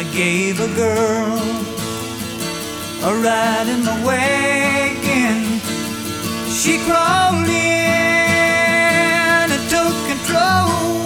I gave a girl a ride in the wagon. She crawled in and took control.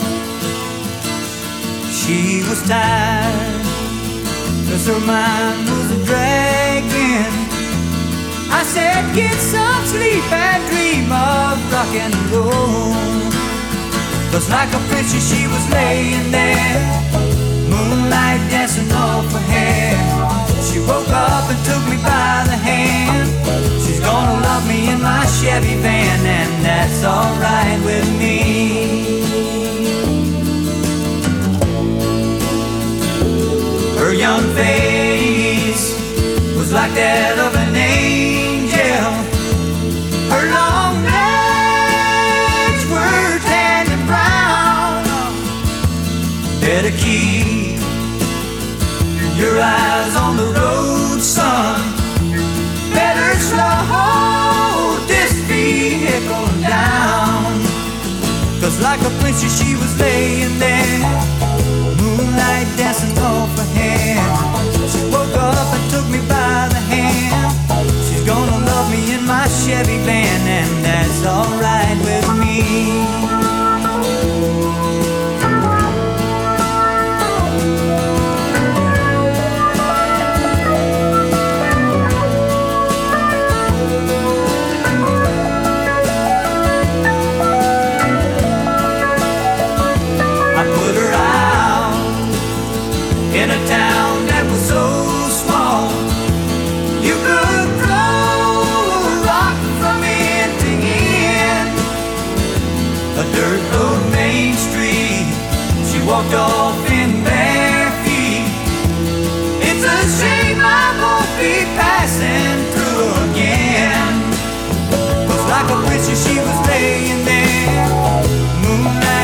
She was tired, 'cause her mind was a dragging. I said, get some sleep and dream of rock and roll. 'Cause like a princess she was laying there, moonlight dancing off her hair. She woke up and took me by the hand. She's gonna love me in my Chevy van, and that's alright with me. Her young face was like that of an angel. Her long legs were tan and brown. Better keep your eyes on the road, son. Better slow this vehicle down. 'Cause like a princess she was laying there, moonlight dancing off her hair. She woke up and took me by the hand. She's gonna love me in my Chevy van, and that's alright with me. In a town that was so small, you could throw a rock from end to end. A dirt road main street, she walked off in bare feet. It's a shame I won't be passing through again. 'Cause like a princess she was laying there, moonlight